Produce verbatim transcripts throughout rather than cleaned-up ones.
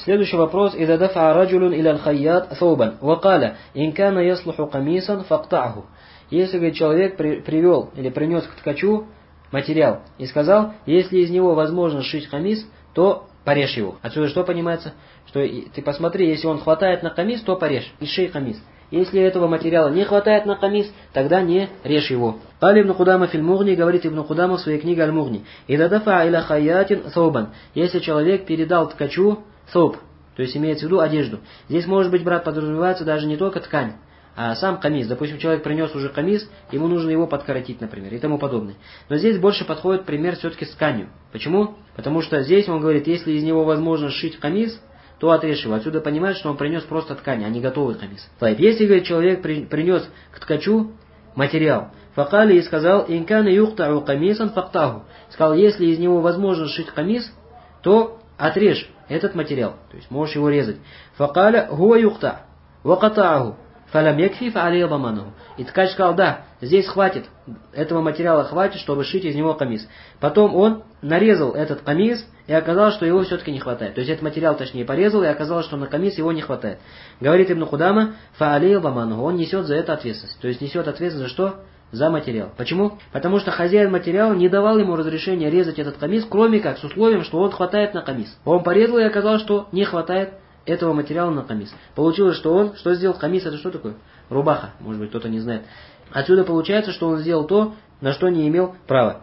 Следующий вопрос. «Ида дафа раджулун иля аль-хайят thawban, вакаля, инкана яслуху камисан фактаху». Если, говорит, человек при, привел или принес к ткачу материал и сказал, если из него возможно сшить камис, то порежь его. Отсюда что понимается? Что ты посмотри, если он хватает на камис, то порежь и сшей камис. Если этого материала не хватает на камис, тогда не режь его. Кали ибн Кудама филь Мугни, говорит ибн Кудама в своей книге Аль-Мугни. «Ида дафа иля хайятин thawban». Если человек передал ткачу thawb, то есть имеется в виду одежду. Здесь, может быть, брат, подразумевается даже не только ткань, а сам камис. Допустим, человек принес уже камис, ему нужно его подкоротить, например, и тому подобное. Но здесь больше подходит пример все-таки с тканью. Почему? Потому что здесь он говорит, если из него возможно сшить камис, то отрежь его. Отсюда понимает, что он принес просто ткань, а не готовый камис. Если, говорит, человек принес к ткачу материал, факали и сказал, инкана юхтау камисан фактаху. Сказал, если из него возможно сшить камис, то отрежь этот материал. То есть можешь его резать. Факаля хуа юхта вакатаху. Фалям якфи фа'алия дамануху. И ткач сказал, да, здесь хватит, этого материала хватит, чтобы сшить из него камис. Потом он нарезал этот камис, и оказалось, что его все-таки не хватает. То есть этот материал, точнее, порезал, и оказалось, что на камис его не хватает. Говорит ибн Кудама, фа'алия дамануху. Он несет за это ответственность. То есть несет ответственность за что? За материал. Почему? Потому что хозяин материала не давал ему разрешения резать этот камис, кроме как с условием, что он хватает на камис. Он порезал, и оказалось, что не хватает этого материала на камис. Получилось, что он, что сделал? Камис это что такое? Рубаха, может быть, кто-то не знает. Отсюда получается, что он сделал то, на что не имел права.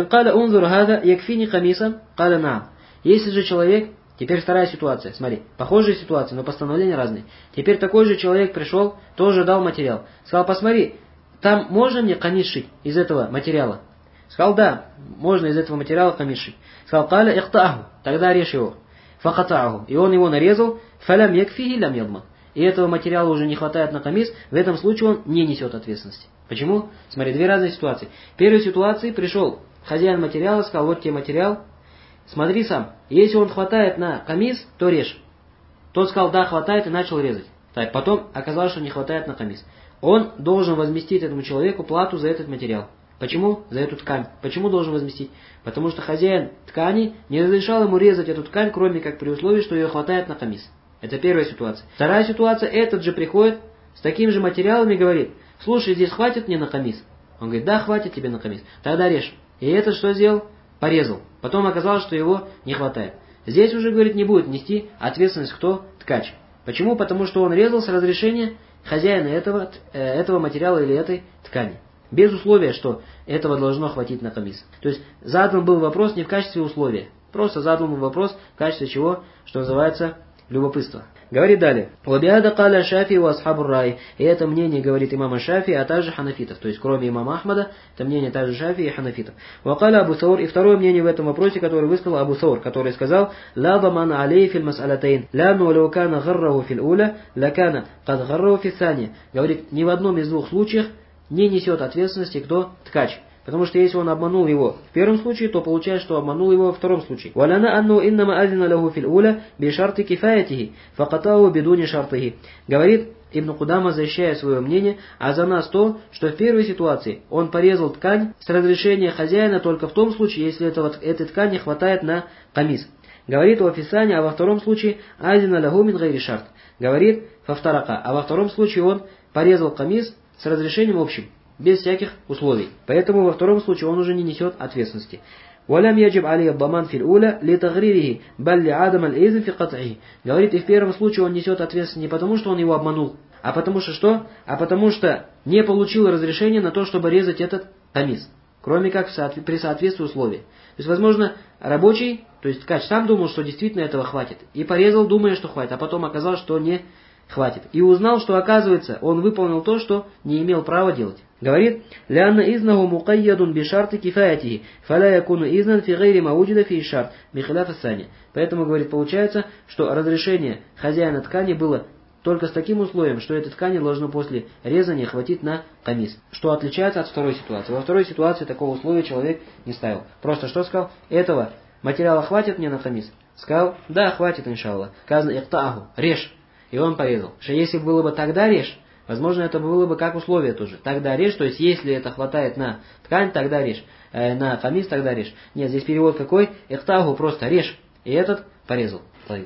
Если же человек, теперь вторая ситуация, смотри, похожая ситуация, но постановления разные. Теперь такой же человек пришел, тоже дал материал. Сказал, посмотри, там можно мне камис шить из этого материала? Сказал, да, можно из этого материала камис шить. Сказал, каля ихтаху, тогда режь его. Факатаху. И он его нарезал, фалям якфихи лям ядман. И этого материала уже не хватает на камис, в этом случае он не несет ответственности. Почему? Смотри, две разные ситуации. В первой ситуации пришел хозяин материала, сказал, вот тебе материал, смотри сам, если он хватает на камис, то режь. Тот сказал, да, хватает, и начал резать. Так, потом оказалось, что не хватает на камис. Он должен возместить этому человеку плату за этот материал. Почему? За эту ткань. Почему должен возместить? Потому что хозяин ткани не разрешал ему резать эту ткань, кроме как при условии, что ее хватает на камис. Это первая ситуация. Вторая ситуация, этот же приходит с таким же материалом и говорит, слушай, здесь хватит мне на камис? Он говорит, да, хватит тебе на камис. Тогда режь. И этот что сделал? Порезал. Потом оказалось, что его не хватает. Здесь уже, говорит, не будет нести ответственность кто? Ткач. Почему? Потому что он резал с разрешения хозяина этого, этого материала или этой ткани. Без условия, что этого должно хватить на камис. То есть задан был вопрос не в качестве условия. Просто задан был вопрос в качестве чего, что называется любопытство. Говорит далее. «Вабиада каля Шафи ва асхабур рай». И это мнение, говорит имама Шафи, а также ханафитов. То есть кроме имама Ахмада, это мнение также Шафи и ханафитов. «Вакаля Абу Саур». И второе мнение в этом вопросе, которое высказал Абу Саур, который сказал «Ла дамана алей фил мас'алатейн, ла нулю кана гарраху фил уля, ла кана кад гарраху фил сани». Говорит, ни в одном из двух случаях не несет ответственности кто? Ткач. Потому что если он обманул его в первом случае, то получается, что обманул его во втором случае. «Валяна анну иннама азина лаху фил уля би шарти кифаятихи, факатау бидуни шартихи». Говорит Ибн Кудама, защищая свое мнение, а за нас то, что в первой ситуации он порезал ткань с разрешения хозяина только в том случае, если этого, этой ткани хватает на камис. Говорит у Афисани, а во втором случае азина лаху мин гайри шарт. Говорит фавтарака, а во втором случае он порезал камис с разрешением общим, без всяких условий. Поэтому во втором случае он уже не несет ответственности. «Валям яджиб алия даман фил уля ли тагририхи, балли адам аль-эйзин фи кат'ихи». Говорит, и в первом случае он несет ответственность не потому, что он его обманул, а потому что что? А потому что не получил разрешения на то, чтобы резать этот камис, кроме как при соответствии условий. То есть, возможно, рабочий, то есть ткач сам думал, что действительно этого хватит, и порезал, думая, что хватит, а потом оказалось, что не хватит. И узнал, что оказывается, он выполнил то, что не имел права делать. Говорит, «Лянна изнаху мукайядун бишарты кифаятихи, фаля якуну изнан фи гайри мауджида фи шарт, бихиляф ассани». Поэтому, говорит, получается, что разрешение хозяина ткани было только с таким условием, что этой ткани должно после резания хватить на камис, что отличается от второй ситуации. Во второй ситуации такого условия человек не ставил. Просто что сказал? Этого материала хватит мне на камис? Сказал, да, хватит, иншаллах. Сказано, ихтаху, режь. И он порезал. Что если было бы тогда режь, возможно, это было бы как условие тоже. Тогда режь, то есть если это хватает на ткань, тогда режь. Э, на камис, тогда режь. Нет, здесь перевод какой? Ихтаху, просто режь. И этот порезал.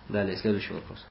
Далее, следующий вопрос.